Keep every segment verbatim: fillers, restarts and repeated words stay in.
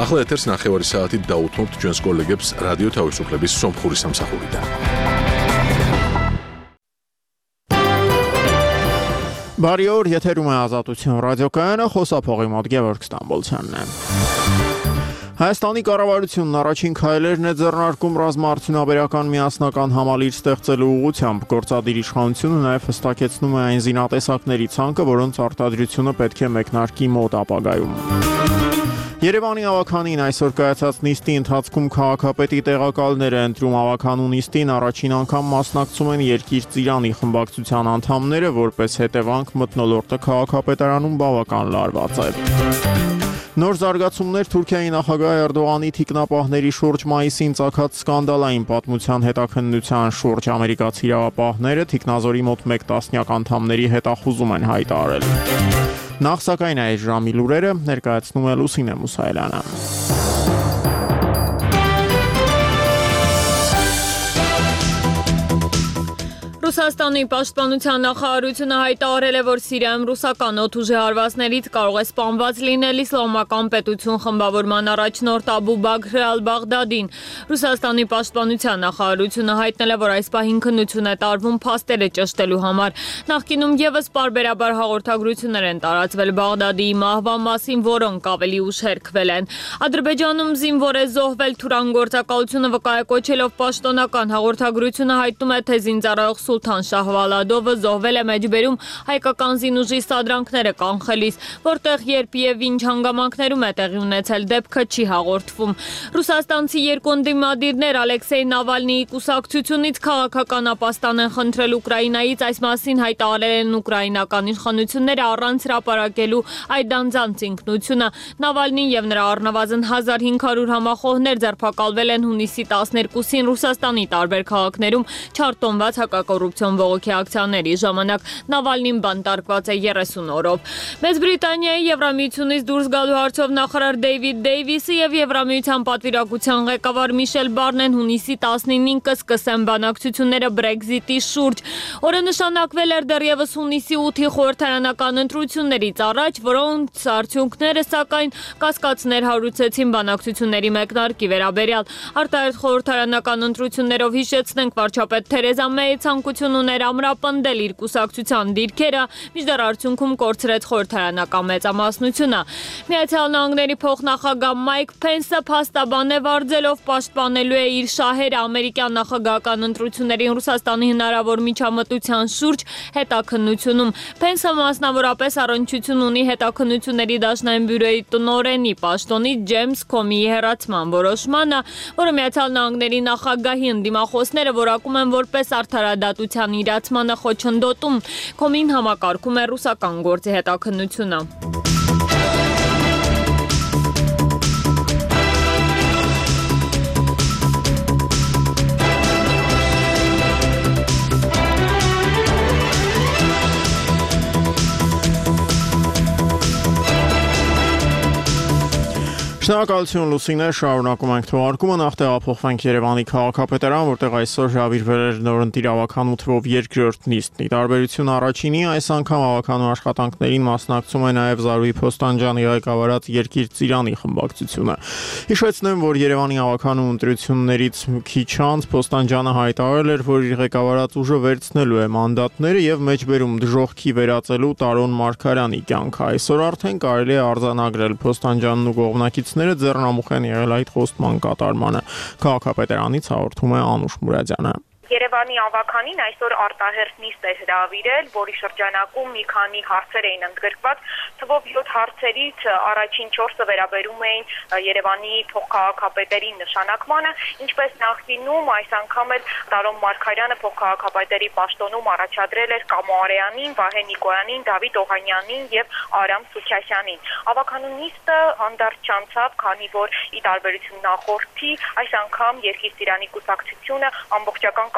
ახლა ეთერს ნახევარი საათით დაუთმობთ ჩვენს კოლეგებს რადიო თავისუფლების სომხური სამსახურიდან. Բարիօր, եթերում է Ազատություն ռադիոկայանը, խոսափողի մոտ Գևորգ Ստամբոլցյանն է։ Հայաստանի կառավարությունն առաջին քայլերն է ձեռնարկում ռազմաարդյունաբերական միասնական համալիր ստեղծելու ուղղությամբ։ Գործադիր իշխանությունը նաև հստակեցնում է այն զինատեսակների ցանկը, որոնց արտադրությունը պետք է մեկնարկի մոտ ապագայում։ Երևանի ավականին այսօր կայացած նիստի ընթացքում քաղաքապետի տեղակալներ է ընտրում ավականու նիստին առաջին անգամ մասնակցում են Երկիր Ծիրանի խմբակցության անդամները, որպես հետևանք մթնոլորտը քաղաքապետարանում բավական լարված է։ Նոր զարգացումներ Թուրքիայի նախագահ Էրդողանի թիկնապահների շուրջ մայիսին ծագած սկանդալային պատմության հետաքննության շուրջ ամերիկացի իրավապահները թիկնազորի մոտ մեկ տասնյակ անդամների հետախուզում են հայտարարել։ Նախ սակայն այս ժամի լուրերը ներկայացնում է Լուսինե Մուսայելյանը։ Ռուսաստանի պաշտպանության նախարարությունը հայտարարել է, որ Սիրիայում ռուսական օդուժի հարվածներից կարող է սպանված լինել իսլամական պետություն խմբավորման առաջնորդ Աբու Բաքր ալ-Բաղդադին։ Ռուսաստանի պաշտպանության նախարարությունը հայտնել է, որ այս պահին քննություն է տարվում փաստերը ճշտելու համար։ Նախկինում եւս պարբերաբար հաղորդագրություններ են տարածվել Բաղդադի մահվան մասին, որոնք ավելի ուշ հերքվել են։ Ադրբեջանում զինվոր է զոհվել Թուրան գործակալությունը վկայակոչելով պաշտոնական հաղորդագրությունը հայտնում է, թե զինծառայող Սուլթան Շահվալադովը զոհվել է Մեջբերում հայկական զինուժի սադրանքները կանխելիս, որտեղ երբ եւ ինչ հանգամանքներում է տեղի ունեցել դեպքը չի հաղորդվում։ Ռուսաստանցի երկու ընդդիմադիրներ Ալեքսեյ Նավալնիի կուսակցությունից քաղաքական ապաստան են խնդրել Ուկրաինայից, այս մասին հայտարարել են ուկրաինական իշխանությունները առանց հրապարակելու այդ անձանց ինքնությունը։ Նավալնին եւ նրա առնվազն հազար հինգ հարյուր համախոհներ ձերբակալվել են հունիսի տասներկուսին Ռուսաստանի տարբեր քաղաքներում չարտոնված հակակոռուպցիոն բողոքի ակցիաների ժամանակ։ Նավալնին բանտարկված է երեսուն օրով։ Մեծ Բրիտանիայի Եվրամիությունից դուրս գալու հարցով նախարար Դեյվիդ Դեյվիսը եւ Եվրամիության պատվիրակության ղեկավար Միշել Բարնեն հունիսի տասնինին կսկսեն բանակցությունները Brexit-ի շուրջ։ Օրը նշանակվել էր դեռևս հունիսի ութի խորհրդարանական ընտրություններից առաջ, որոնց արդյունքները սակայն կասկածներ հարուցեցին բանակցությունների մեկնարկի վերաբերյալ։ Արտահերթ խորհրդարանական ընտրություններով հիշեցնենք վարչապետ Թերեզա Մեյի ցանկություն ուներ ամրապնդել իր կուսակցության դիրքերը, մինչդեռ արդյունքում կորցրեց խորհրդարանական մեծամասնությունը։ Միացյալ Նահանգների փոխնախագահ Մայք Փենսը փաստաբան է վարձելով պաշտպանելու է իր շահերը ամերիկյան նախագահական ընտրություններին Ռուսաստանի հնարավոր միջամտության շուրջ հետաքննությունում։ Փենսը մասնավորապես առնչություն ունի հետաքննությունների դաշնային բյուրոյի տնօրենի պաշտոնի Ջեյմս Քոմիի հեռացման որոշմանը, որը Միացյալ Նահանգների նախագահի ընդդիմախոսները որակում են որպես արդարադատության իրացմանը խոչընդոտում։ Քոմին համակարգում է ռուսական գործի հետաքննությունը։ Շնորհակալություն Լուսինե, շարունակում ենք թողարկումը, նախ տեղափոխվենք Երևանի քաղաքապետարան, որտեղ այսօր հրավիրվել էր նորընտիր ավականու թվով երկրորդ նիստն։ Ի տարբերություն առաջինի, այս անգամ ավականու աշխատանքներին մասնակցում է նաև Զարուհի Փոստանջյանի ղեկավարած Երկիր Ծիրանի խմբակցությունը։ Հիշեցնեմ, որ Երևանի ավականու ընտրություններից քիչ անց Փոստանջյանը հայտարարել էր, որ իր ղեկավարած ուժը վերցնելու է մանդատները եւ մեջբերում դժոխքի վերածելու Տարոն Մարգարյանի կյանքը։ Այսօր արդեն կարելի է արձանագրել Փոստանջյանն ու կողմնակիցները ձեռնամուխ են եղել այդ խոստման կատարմանը։ Քաղաքապետարանից հաղորդում է Անուշ Մուրադյանը։ Երևանի ավականին այսօր արտահերթ նիստ է հրավիրել, որի շրջանակում մի քանի հարցեր էին ընդգրկված, թվով յոթ հարցերից առաջին չորսը վերաբերում էին Երևանի փոխքաղաքապետերի նշանակմանը, ինչպես նախկինում այս անգամ էլ Տարոն Մարգարյանը փոխքաղաքապետերի պաշտոնում առաջադրել էր Կամո Արեյանին, Վահե Նիկոյանին, Դավիթ Օհանյանին եւ Արամ Սուքյասյանին։ Ավականու նիստը հանդարտ չանցավ, քանի որ ի տարբերություն նախորդի այս անգամ Երկիր Ծիրանի կուսակցությունը ամբողջական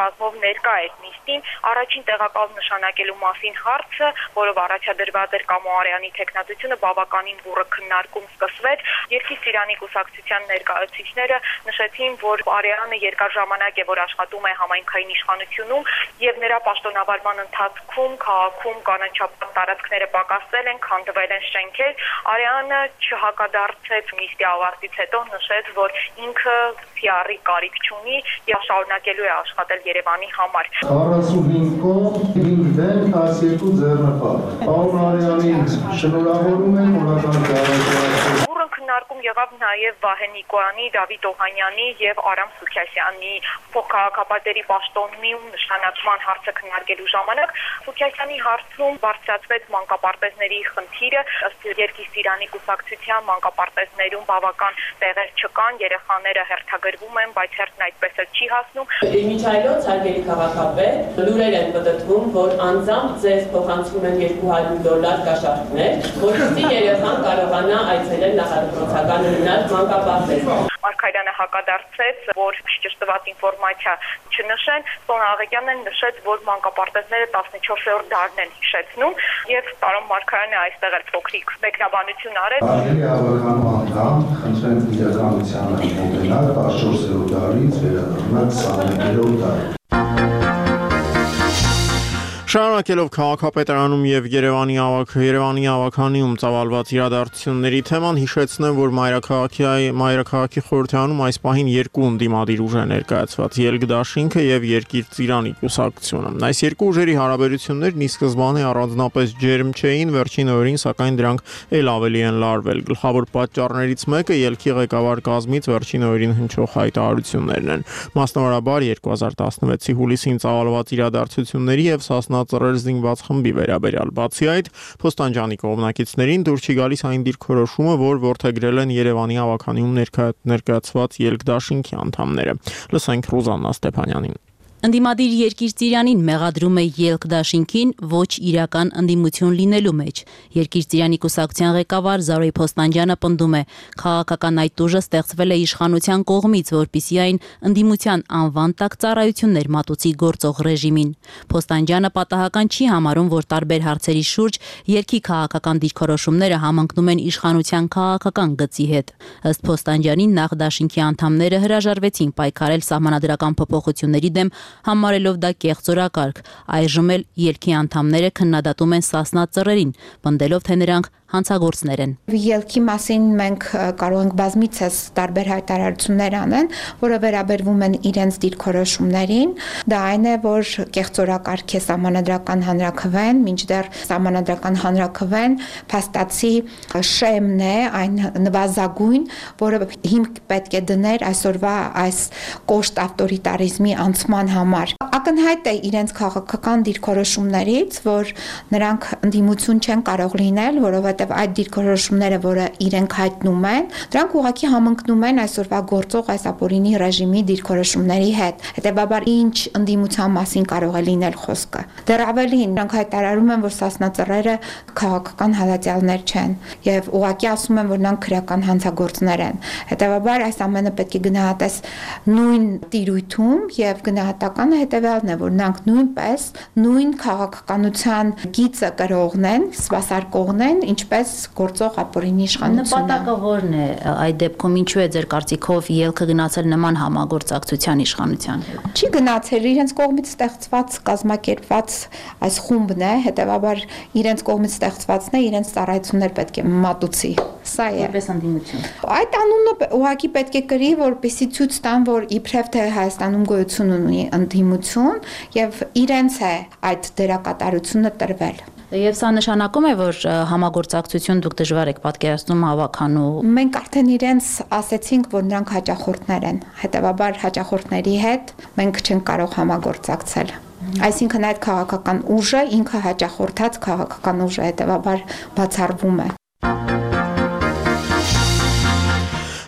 կազմով ներկա էր նիստին, առաջին տեղակալ նշանակելու մասին հարցը, որով առաջադրված էր Կամո Արեանի թեկնածությունը, բավականին բուռը քննարկում սկսվեց։ Երկիր-Ծիրանի կուսակցության ներկայացուցիչները նշեցին, որ Արեանը երկար ժամանակ է, որ աշխատում է համայնքային իշխանությունում եւ նրա պաշտոնավարման ընթացքում քաղաքում կանաչապատ տարածքները պակասել են, քանդվել են շենքեր։ Արեանը չհակադարձեց նիստի ավարտից հետո, նշեց, որ ինքը փիարի կարիք չունի եւ շարունակելու է աշխատել Երևանի համար։ քառասունհինգ կողմ, հինգ դեմ, տասնյոթ ձեռնպատ։ Պարոն Արեանին շնորհավորում եմ օրական ծառայության։ Բուռն քննարկում եղավ նաև Վահե Նիկոյանի, Դավիթ Օհանյանի եւ Արամ Սուքյասյանի փոխքաղաքապետերի պաշտոնի ու նշանակման հարցը քննարկելու ժամանակ Սուքյասյանի հարցում բարձրացվեց մանկապարտեզների խնդիրը, ըստ Երկիր-Ծիրանի կուսակցության մանկապարտեզներում բավական տեղեր չկան, երեխաները հերթագրվում են, բայց հերթն այդպես էլ չի հասնում։ Միջայլոց հարգելի քաղաքապետ, լուրեր են պտտվում, որ անձամբ ձեզ փոխանցվում են երկու հարյուր դոլար կաշառքներ, որպեսզի երեխան կարողանա այցելել նախադպրոցական հիմնարկ մանկապարտեզ։ Մարգարյանը հակադարձեց, որ ճշտված ինֆորմացիա չնշեն, Սոնա Աղեկյանն նշեց, որ մանկապարտեզները տասնչորսերորդ դարն են հիշեցնում եւ պարոն Մարգարյանը այստեղ էլ փոքրիկ մեկնաբանություն արեց։ Հարգելի ավականու անդամ, խնդրեմ իրականությանը մոտենալ տասնչորսերորդ դարից վերադառնալ քսաներորդ դար։ Շարունակելով քաղաքապետարանում եւ Երևանի ավակ Երևանի ավականիում ծավալված իրադարձությունների թեման հիշեցնեմ, որ Մայրաքաղաքի Մայրաքաղաքի խորհրդարանում այս պահին երկու ընդդիմադիր ուժ է ներկայացված՝ Ելք դաշինքը եւ Երկիր-Ծիրանի կուսակցությունը։ Այս երկու ուժերի հարաբերություններն ի սկզբանե առանձնապես ջերմ չէին, վերջին օրերին սակայն դրանք ել ավելի են լարվել։ Գլխավոր պատճառներից մեկը Ելքի ղեկավար կազմից վերջին օրերին հնչող հայտարարություններն են։ Մասնավորաբար երկու հազար տասնվեցի հուլիսին ծավալված իրադարձությունների եւ Սասնա ծռեր զինված խմբի վերաբերյալ։ Բացի այդ, Փոստանջանի կողմնակիցներին դուր չի գալիս այն դիրքորոշումը, որ որդեգրել են Երևանի ավականիում ներկայացված Ելք դաշինքի անդամները։ Լսենք Ռուզաննա Ստեփանյանին։ Ընդդիմադիր Երկիր-Ծիրյանին մեղադրում է Ելք դաշինքին ոչ իրական ընդդիմություն լինելու մեջ։ Երկիր-Ծիրանի կուսակցության ղեկավար Զարոյ Փոստանջյանը պնդում է, քաղաքական այդ ուժը ստեղծվել է իշխանության կողմից, որպեսզի այն ընդդիմության անվան տակ ծառայություններ մատուցի գործող ռեժիմին։ Փոստանջյանը պատահական չի համարում, որ տարբեր հարցերի շուրջ Ելքի քաղաքական դիրքորոշումները համընկնում են իշխանության քաղաքական գծի հետ։ Ըստ Փոստանջյանի, նախ դաշինքի անդամները հրաժարվեցին պայքարել սահմանադրական փոփոխությունների դեմ, համարելով դա կեղծորակարգ։ Այժմ էլ Ելքի անդամները քննադատում են Սասնա ծռերին, պնդելով, թե նրանք հանցագործներ են։ Ելքի մասին մենք կարող ենք բազմիցս տարբեր հայտարարություններ անեն, որը վերաբերվում են իրենց դիրքորոշումներին։ Դա այն է, որ կեղծորակարգ է սահմանադրական հանրաքվեն, մինչդեռ սահմանադրական հանրաքվեն փաստացի շեմն է, այն նվազագույն, որը հիմք պետք է դներ այսօրվա այս կոշտ ավտորիտարիզմի անցման համար։ Ակնհայտ է իրենց քաղաքական դիրքորոշումներից, որ նրանք ընդդիմություն չեն կարող լինել, որովհետև այդ դիրքորոշումները, որը իրենք հայտնում են, դրանք ուղղակի համընկնում են այսօրվա գործող այս ապօրինի ռեժիմի դիրքորոշումների հետ։ Հետևաբար ինչ ընդդիմության մասին կարող է լինել խոսքը։ Դեռ ավելին, նրանք հայտարարում են, որ Սասնա ծռերը քաղաքական հալածյալներ չեն եւ ուղղակի ասում են, որ նրանք քրեական հանցագործներ են։ Հետևաբար այս ամենը պետք է գնահատես նույն տիրույթում եւ գնահատականը հետեւյալն է, որ նրանք նույնպես նույն քաղաքականության գիծը կրողն են, սպասարկողն են, ինչպես գործող ապօրինի իշխանությունը։ Նպատակը որն է այդ դեպքում, ինչու է ձեր կարծիքով Ելքը գնացել նման համագործակցության իշխանության հետ։ Չի գնացել, իրենց կողմից ստեղծված կազմակերպված այս խումբն է, հետեւաբար իրենց կողմից ստեղծվածն է, իրենց ծառայություններ պետք է մատուցի։ Սա է։ Որպես ընդդիմություն։ Այդ անունը ուղղակի պետք է կրի, որպեսզի ցույց տան, որ իբրև թե Հայաստանում գոյություն ունի ընդդիմություն եւ իրենց է այդ դերակատարությունը տրվել։ Եվ սա նշանակում է, որ համագործակցություն դուք դժվար եք պատկերացնում ավականու։ Մենք արդեն իրենց ասեցինք, որ նրանք հաճախորդներ են, հետեւաբար հաճախորդների հետ մենք չենք կարող համագործակցել։ Այսինքն այդ քաղաքական ուժը ինքը հաճախորդած քաղաքական ուժ է, հետեւաբար բացառվում է։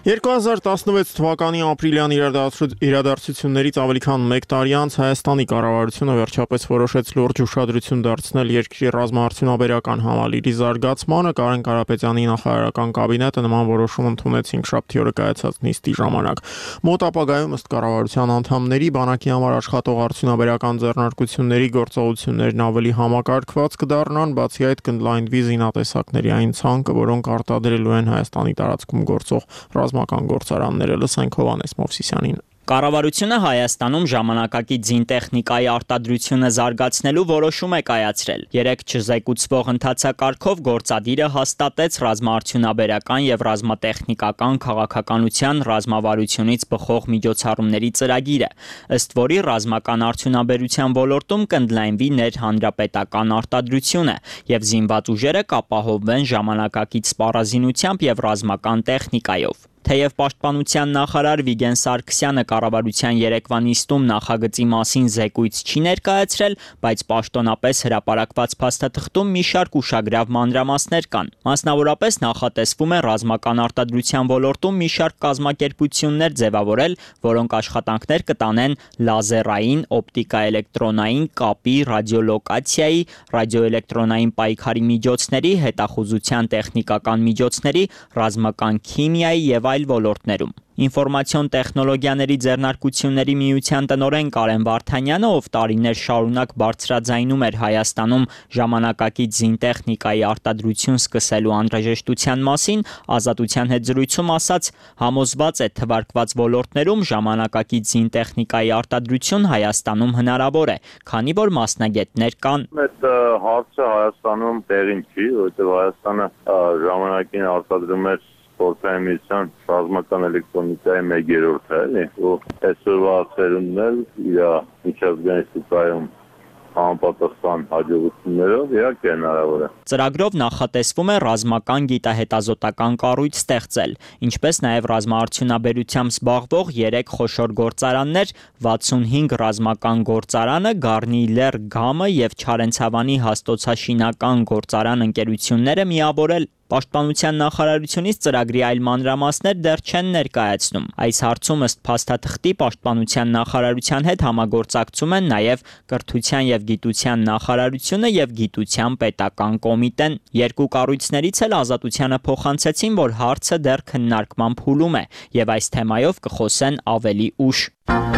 երկու հազար տասնվեց թվականի ապրիլյան իրադարձություններից ավելի քան մեկ տարի անց Հայաստանի կառավարությունը վերջապես որոշեց լուրջ ուշադրություն դարձնել երկրի ռազմաարդյունաբերական համալիրի զարգացմանը։ Կարեն Կարապետյանի նախարարական կաբինետը նման որոշում ընդունեց հինգշաբթի օրը կայացած նիստի ժամանակ։ Մոտ ապագայում ըստ կառավարության անդամների բանակի համար աշխատող արդյունաբերական ձեռնարկությունների գործողություններն ավելի համակարգված կդառնան, բացի այդ կընդլայնվի զինատեսակների այն ցանկը, որոնք արտադրելու են Հայաստանի տարածքում գործող ռազմական գործարանները։ Լսենք Հովհաննես Մովսիսյանին։ Կառավարությունը Հայաստանում ժամանակակից զինտեխնիկայի արտադրությունը զարգացնելու որոշում է կայացրել։ Երեք չզեկուցվող ընթացակարգով գործադիրը հաստատեց ռազմաարդյունաբերական եւ ռազմատեխնիկական քաղաքականության ռազմավարությունից բխող միջոցառումների ծրագիրը, ըստ որի ռազմական արդյունաբերության ոլորտում կընդլայնվի ներհանրապետական արտադրությունը եւ զինված ուժերը կապահովվեն ժամանակակից սպառազինությամբ եւ ռազմական տեխնիկայով։ Թեև պաշտպանության նախարար Վիգեն Սարգսյանը կառավարության երեկվա նիստում նախագծի մասին զեկույց չի ներկայացրել, բայց պաշտոնապես հրապարակված փաստաթղթում մի շարք ուշագրավ մանրամասներ կան։ Մասնավորապես նախատեսվում է ռազմական արտադրության ոլորտում մի շարք կազմակերպություններ ձևավորել, որոնք աշխատանքներ կտանեն լազերային, օպտիկա-էլեկտրոնային, կապի, ռադիոլոկացիայի, ռադիոէլեկտրոնային պայքարի միջոցների, հետախուզության տեխնիկական միջոցների, ռազմական քիմիայի եւ այլ ոլորտներում։ Ինֆորմացիոն տեխնոլոգիաների ձեռնարկությունների միության տնօրեն Կարեն Վարդանյանը, ով տարիներ շարունակ բարձրաձայնում էր Հայաստանում ժամանակակից զինտեխնիկայի արտադրություն սկսելու անհրաժեշտության մասին, Ազատության հետ զրույցում ասաց, համոզված է թվարկված ոլորտներում ժամանակակից զինտեխնիկայի արտադրություն Հայաստանում հնարավոր է, քանի որ մասնագետներ կան։ Այդ հարցը Հայաստանում տեղին չի, որովհետև Հայաստանը ժամանակին արտադրում էր Սպորտային ռազմական էլեկտրոնիկայի մեկ երրորդ է, էլի, ու այսօրվա ծերունդն էլ իր միջազգային շուկայում համապատասխան հաջողություններով իհարկե հնարավոր է։ Ծրագրով նախատեսվում է ռազմական գիտահետազոտական կառույց ստեղծել, ինչպես նաև ռազմաարդյունաբերությամբ զբաղվող երեք խոշոր գործարաններ, վաթսունհինգ ռազմական գործարանը, Գառնի Լեռ գամը եւ Չարենցավանի հաստոցաշինական գործարան ընկերությունները միավորել։ Պաշտպանության նախարարությունից ծրագրի այլ մանրամասներ դեռ չեն ներկայացնում։ Այս հարցում ըստ փաստաթղթի պաշտպանության նախարարության հետ համագործակցում են նաև կրթության եւ գիտության նախարարությունը եւ գիտության պետական կոմիտեն։ Երկու կառույցներից էլ Ազատությանը փոխանցեցին, որ հարցը դեռ քննարկման փուլում է եւ այս թեմայով կխոսեն ավելի ուշ։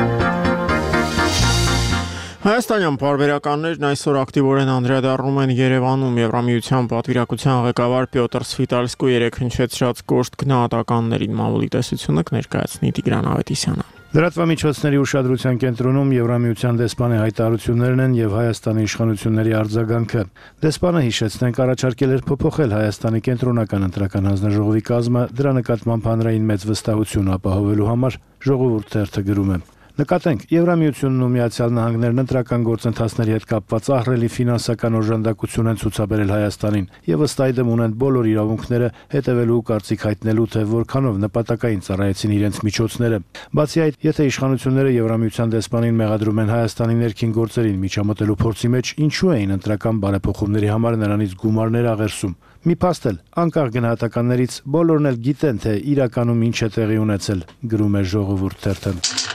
Հայաստանյան պարբերականներն այսօր ակտիվորեն անդրադառնում են Երևանում Եվրամիության պատվիրակության ղեկավար Պյոտր Սվիտալսկու երեկ հնչեցրած կոշտ գնահատականներին մամուլի տեսությունը կներկայացնի Տիգրան Ավետիսյանը։ Լրատվամիջոցների ուշադրության կենտրոնում Եվրամիության դեսպանի հայտարարություններն են եւ Հայաստանի իշխանությունների արձագանքը։ Դեսպանը հիշեցնենք առաջարկել էր փոփոխել Հայաստանի կենտրոնական ընտրական հանձնաժողովի կազմը, դրա նկատմամբ հանրային մեծ վստահություն ապահովելու համար ժողովուրդ թերթը գրում է. Նկատենք, Եվրամիությունն ու Միացյալ Նահանգներն ընտրական գործընթացների հետ կապված ահռելի ֆինանսական օժանդակություն են ցուցաբերել Հայաստանին եւ ըստ այդմ ունեն բոլոր իրավունքները հետևելու ու կարծիք հայտնելու, թե որքանով նպատակային ծառայեցին իրենց միջոցները։ Բացի այդ, եթե իշխանությունները Եվրամիության դեսպանին մեղադրում են Հայաստանի ներքին գործերին միջամտելու փորձի մեջ, ինչու էին ընտրական բարեփոխումների համար նրանից գումարներ աղերսում։ Մի փաստ էլ, անկախ գնահատականներից բոլորն էլ գիտեն, թե իրականում ինչ է տեղի ունեցել, գրում է Ժողովուրդ թերթը։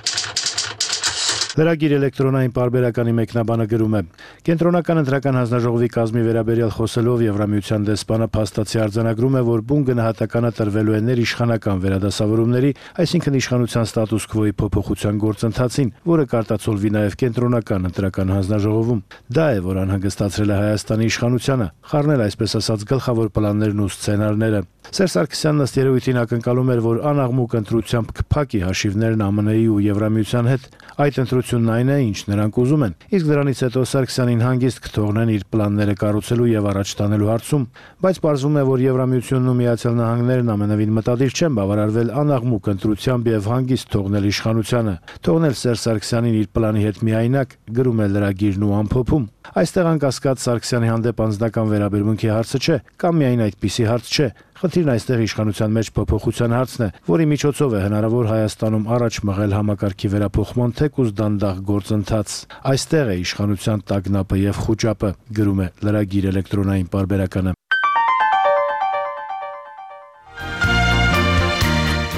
Լրագիր էլեկտրոնային պարբերականի մեկնաբանը գրում է. Կենտրոնական ընտրական հանձնաժողովի կազմի վերաբերյալ խոսելով Եվրամիության դեսպանը փաստացի արձանագրում է, որ բուն գնահատականը տրվելու է ներիշխանական վերադասավորումների, այսինքն իշխանության ստատուս քվոյի փոփոխության գործընթացին, որը կարտացոլվի նաև կենտրոնական ընտրական հանձնաժողովում։ Դա է, որ անհանգստացրել է Հայաստանի իշխանությանը, խառնել այսպես ասած գլխավոր պլաններն ու սցենարները։ Սերժ Սարգսյանն ըստ երևույթին ակնկալում էր, որ անաղմուկ ընտրությամբ կփակի հաշիվներն ԱՄՆ-ի ու Եվրամիության հետ։ Այդ ընտրությունն այն է, ինչ նրանք ուզում են։ Իսկ դրանից հետո Սարգսյանին հանգիստ կթողնեն իր պլանները կառուցելու եւ առաջ տանելու հարցում, բայց պարզվում է, որ Եվրամիությունն ու Միացյալ Նահանգներն ամենևին մտադիր չեն բավարարվել անաղմուկ ընտրությամբ եւ հանգիստ թողնել իշխանությանը, թողնել Սերժ Սարգսյանին իր պլանի հետ միայնակ, գրում է լրագիրն ու ամփոփում։ Այստեղ անկասկած Սարգսյանի հանդեպ անձնական վերաբերմունքի հարցը չէ, կամ միայն այդպիսի հարց չէ։ Խնդիրն այստեղ իշխանության մեջ փոփոխության հարցն է, որի միջոցով է հնարավոր Հայաստանում առաջ մղել համակարգի վերափոխման թեկուզ դանդաղ գործընթաց։ Այստեղ է իշխանության տագնապը եւ խուճապը, գրում է լրագիր էլեկտրոնային պարբերականը։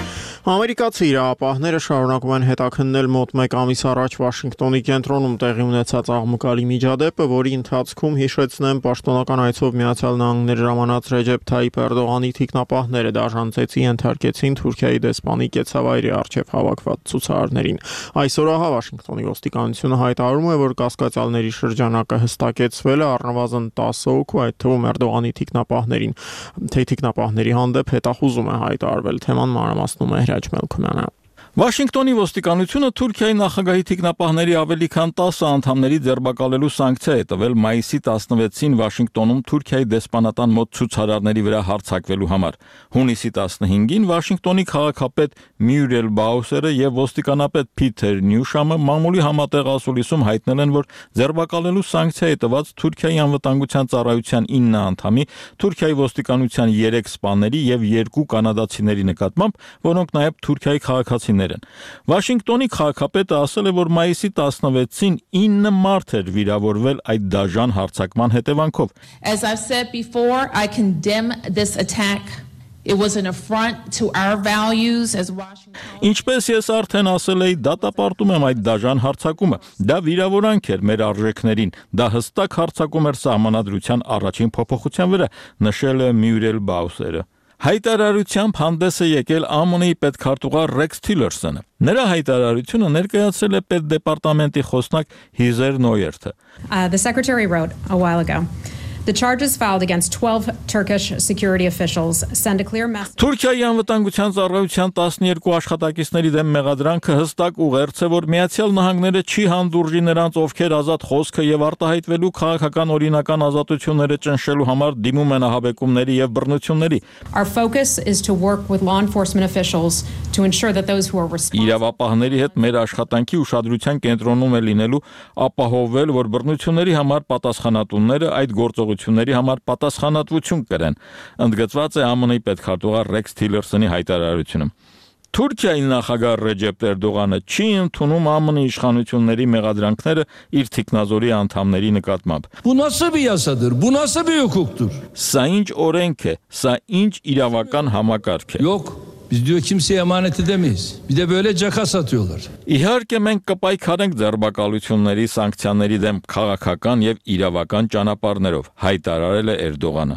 Ամերիկացի իրավապահները շարունակում են հետաքննել մոտ մեկ ամիս առաջ Վաշինգտոնի կենտրոնում տեղի ունեցած աղմուկալի միջադեպը, որի ընթացքում հիշեցնեմ պաշտոնական այցով Միացյալ Նահանգներ ժամանած Ռեջեփ Թայիփ Էրդողանի թիկնապահները դաշնցեցի ենթարկեցին Թուրքիայի դեսպանի կեցավայրի առջև հավաքված ցուցարարներին։ Այսօր ահա Վաշինգտոնի ոստիկանությունը հայտարարում է, որ կասկածյալների շրջանակը հստակեցվել է առնվազն տասը հոգու, այդ թվում Էրդողանի թիկնապահներին, թե թիկնապահների հանդեպ հետախուզում է հայտարարվել։ Թեման մանրամասնում է Melkumana. Վաշինգտոնի ոստիկանությունը Թուրքիայի նախագահի թիկնապահների ավելի քան տասը անդամների ձերբակալելու սանկցիա է տվել մայիսի տասնվեցին Վաշինգտոնում Թուրքիայի դեսպանատան մոտ ցուցարարների վրա հարձակվելու համար։ Հունիսի տասնհինգին Վաշինգտոնի քաղաքապետ Մյուրել Բաուսերը եւ ոստիկանապետ Փիթեր Նյուշամը մամուլի համատեղ ասուլիսում հայտնել են, որ ձերբակալելու սանկցիա է տված Թուրքիայի անվտանգության ծառայության ինը անդամի, Թուրքիայի ոստիկանության երեք սպաների եւ երկու կանադացիների նկատմամբ, որոնք նաեւ Թուրքիայի քաղաքացիներ են։ Վաշինգտոնի քաղաքապետը ասել է, որ մայիսի տասնվեցին ինը մարդ էր վիրավորվել այդ դաժան հարձակման հետևանքով։ As I've said before, I condemn this attack. It was an affront to our values as Washington. Ինչպես ես արդեն ասել էի, դատապարտում եմ այդ դաժան հարձակումը։ Դա վիրավորանք էր մեր արժեքներին։ Դա հստակ հարձակում էր սահմանադրության առաջին փոփոխության վրա, նշել է Մյուրել Բաուսերը։ Հայտարարությամբ հանդես է եկել ԱՄՆ-ի պետքարտուղար Ռեքս Թիլերսոնը։ Նրա հայտարարությունը ներկայացրել է պետդեպարտամենտի խոսնակ Հիզեր Նոյերթը։ Uh, the secretary wrote a while ago. The charges filed against twelve Turkish security officials send a clear message. Թուրքիայի անվտանգության ծառայության տասներկու աշխատակիցների դեմ մեղադրանքը հստակ ուղերձ է, որ Միացյալ Նահանգները չի հանդուրժի նրանց, ովքեր ազատ խոսքը եւ արտահայտվելու քաղաքական օրինական ազատությունները ճնշելու համար դիմում են ահաբեկումների եւ բռնությունների։ Our focus is to work with law enforcement officials to ensure that those who are responsible. Իրավապահների հետ մեր աշխատանքի ուշադրության կենտրոնում է լինելու ապահովել, որ բռնությունների համար պատասխանատուները այդ գործողությունները ների համար պատասխանատվություն կրեն, ընդգծված է ԱՄՆ-ի պետքարտուղար Ռեքս Թիլերսոնի հայտարարությունում։ Թուրքիայի նախագահ Ռեջեփ Էրդողանը չի ընդունում ԱՄՆ-ի իշխանությունների մեղադրանքները իր թիկնազորի անդամների նկատմամբ։ Bu nasıl bir yasadır? Bu nasıl bir hukuktur? Սա ինչ օրենք է, սա ինչ իրավական համակարգ է։ Yok. Biz diyor kimseye emanet edemeyiz. Bir de böyle caka satıyorlar. Իհարկե մենք կպայքարենք ձերբակալությունների, սանկցիաների դեմ քաղաքական եւ իրավական ճանապարհներով, հայտարարել է Էրդողանը։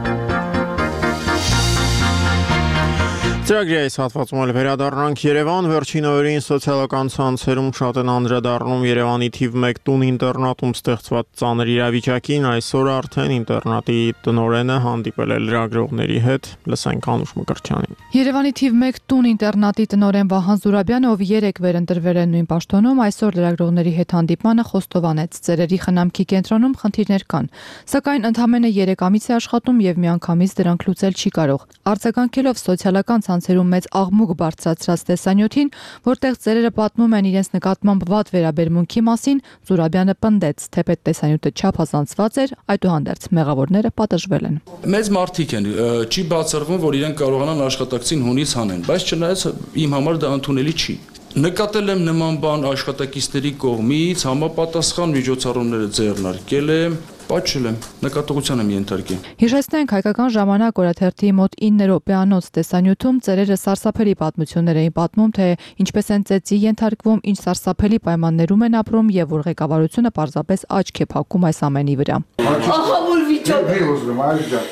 Ծրագրի այս հատվածում էլ վերադառնանք Երևան, վերջին օրերին սոցիալական ցանցերում շատ են անդրադառնում Երևանի թիվ մեկ տուն ինտերնատում ստեղծված ծանր իրավիճակին, այսօր արդեն ինտերնատի տնօրենը հանդիպել է լրագրողների հետ, լսենք Անուշ Մկրտչյանին։ Երևանի թիվ մեկ տուն ինտերնատի տնօրեն Վահան Զուրաբյանը, ով երեք վերընտրվել է նույն պաշտոնում, այսօր լրագրողների հետ հանդիպմանը խոստովանեց, ծերերի խնամքի կենտրոնում խնդիրներ կան, սակայն ընդամենը երեք ամիս է աշխատում եւ միանգամից դրանք լուծել չի կարող։ Արձագանքելով սոցիալական ցանցերում մեծ աղմուկ բարձրացրած տեսանյութին, որտեղ ծերերը պատմում են իրենց նկատմամբ վատ վերաբերմունքի մասին, Զուրաբյանը պնդեց, թե պետ տեսանյութը չափազանցված էր, այդուհանդերձ մեղավորները պատժվել են։ Մեծ մարդիկ են, չի բացառվում, որ իրենք կարողանան աշխատակցին հունից հանեն, բայց չնայած իմ համար դա ընդունելի չի։ Նկատել եմ նման բան աշխատակիցների կողմից, համապատասխան միջոցառումները ձեռնարկել եմ, պատժել եմ, նկատողության եմ ենթարկել։ Հիշեցնենք, հայկական ժամանակ օրաթերթի մոտ ինը րոպեանոց տեսանյութում ծերերը սարսափելի պատմություններ էին պատմում, թե ինչպես են ծեծի ենթարկվում, ինչ սարսափելի պայմաններում են ապրում եւ որ ղեկավարությունը պարզապես աչք է փակում այս ամենի վրա։ Ահա որ վիճակ։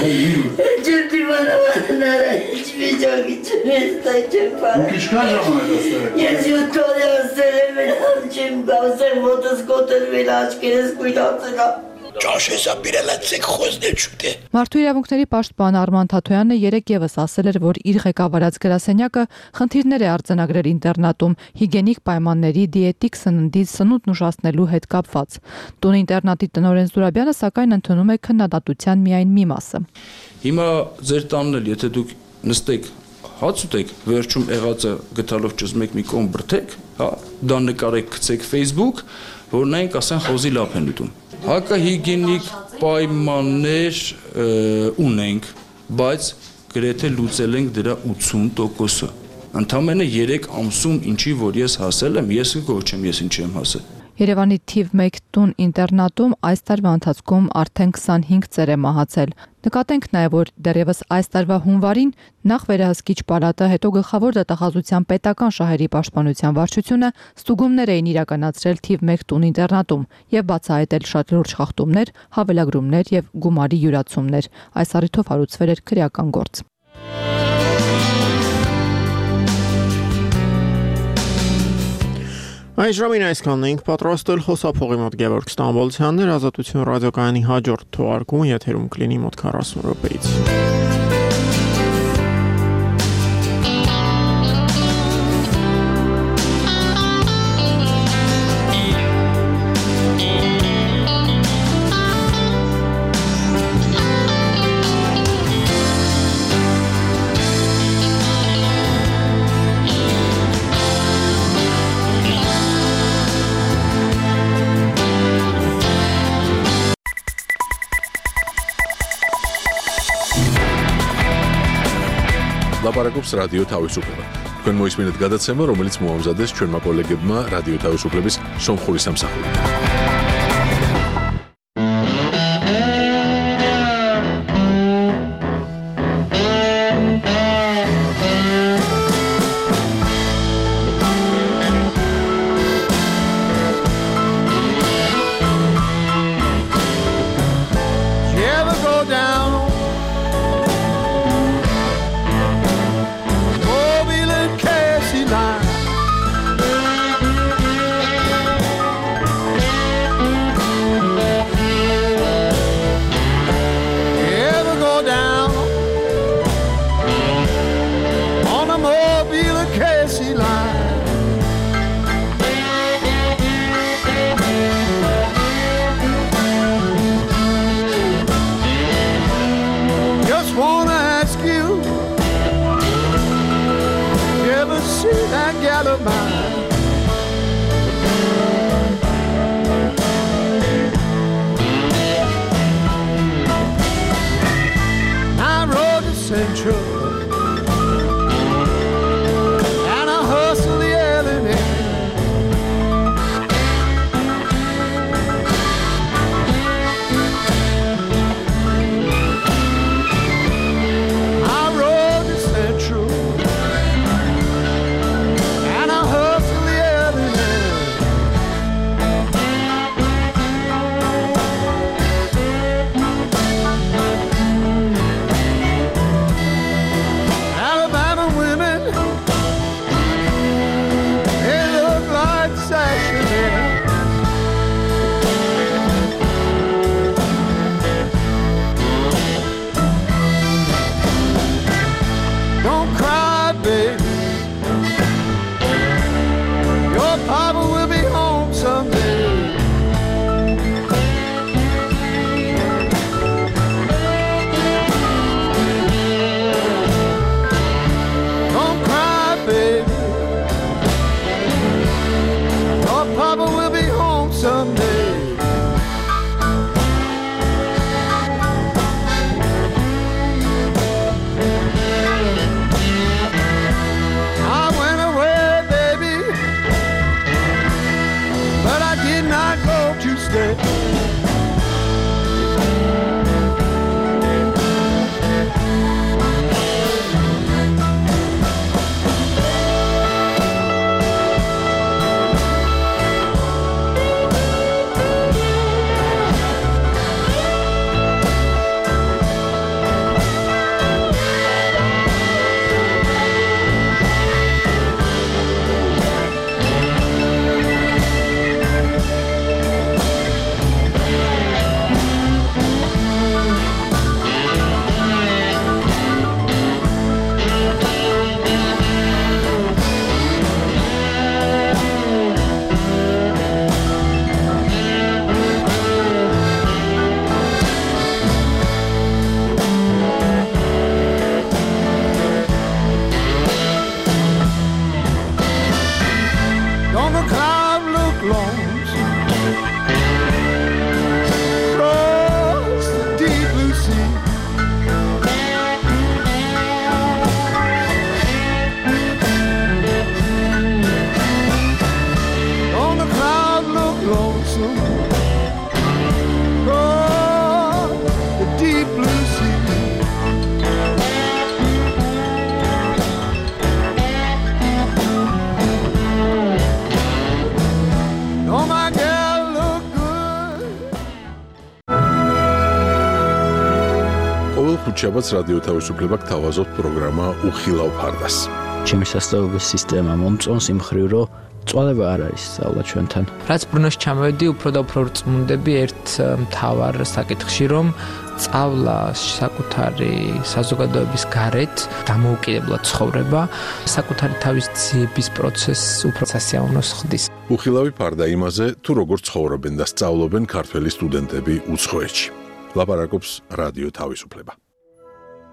Ջերդիվանավանները վիճակի չնեստա չեմ պարը։ Ինչքան ժամանակ աստեղ։ Ես յուտոնը ասել եմ չեմ գավսել մոտս կոտերվել աչկերս կույնացելա։ Ճաշեսա բիրելացեք խոսնել չուտե։ Մարդու իրավունքների պաշտպան Արման Թաթոյանը երեք եւս ասել էր, որ իր ղեկավարած գրասենյակը խնդիրներ է արձանագրել ինտերնատում հիգիենիկ պայմանների, դիետիկ սննդի, սնունդ ուշացնելու հետ կապված։ Տուն ինտերնատի տնօրեն Զուրաբյանը սակայն ընդունում է քննադատության միայն մի մասը։ Հիմա ձեր տանն էլ, եթե դուք նստեք հաց ուտեք, վերջում եղածը գտալով ճզմեք մի կողմ բրդեք, հա, դա նկարեք, գցեք Facebook, որ նայենք ասեն խոզի լապ են ուտում։ Հակահիգիենիկ պայմաններ ունենք, բայց գրեթե լուծել ենք դրա ութսուն տոկոսը։ Ընդամենը երեք ամսում ինչի որ ես հասել եմ, ես կգոչեմ, ես ինչի եմ հասել։ Երևանի թիվ մեկ տուն ինտերնատում այս տարվա ընթացքում արդեն քսանհինգ ծեր է մահացել։ Նկատենք նաև, որ դեռևս այս տարվա հունվարին նախ վերահսկիչ պալատը, հետո գլխավոր դատախազության պետական շահերի պաշտպանության վարչությունը ստուգումներ էին իրականացրել թիվ մեկ տուն-ինտերնատում եւ բացահայտել շատ լուրջ խախտումներ, հավելագրումներ եւ գումարի յուրացումներ։ Այս առիթով հարուցվել էր քրեական գործ։ Այս ժամին այսքանն ենք պատրաստել խոսափողի մոտ Գևորգ Ստամբոլցյանն էր, Ազատություն ռադիոկայանի հաջորդ թողարկումը եթերում կլինի մոտ քառասուն րոպեից։ Լապարակობს ռադիո თავისუფლება։ Თქვენ მოისმინეთ გადაცემა, რომელიც მოამზადეს ჩვენმა კოლეგებმა რადიო თავისუფლების სომხური სამსახურიდან. ხუთშაბათს რადიო თავისუფლება გთავაზობთ პროგრამა უხილავ ფარდას. ჩემი სასწავლებლების სისტემა მომწონს იმ მხრივ, რომ წვალება არ არის სწავლა ჩვენთან. რაც ბრუნოში ჩამოვედი, უფრო და უფრო რწმუნდები ერთ მთავარ საკითხში, რომ სწავლა საკუთარი საზოგადოების გარეთ დამოუკიდებლად ცხოვრება, საკუთარი თავის ძიების პროცესს უფრო სასიამოვნოს ხდის. უხილავი ფარდა იმაზე, თუ როგორ ცხოვრობენ და სწავლობენ ქართველი სტუდენტები უცხოეთში. ლაპარაკობს რადიო თავისუფლება.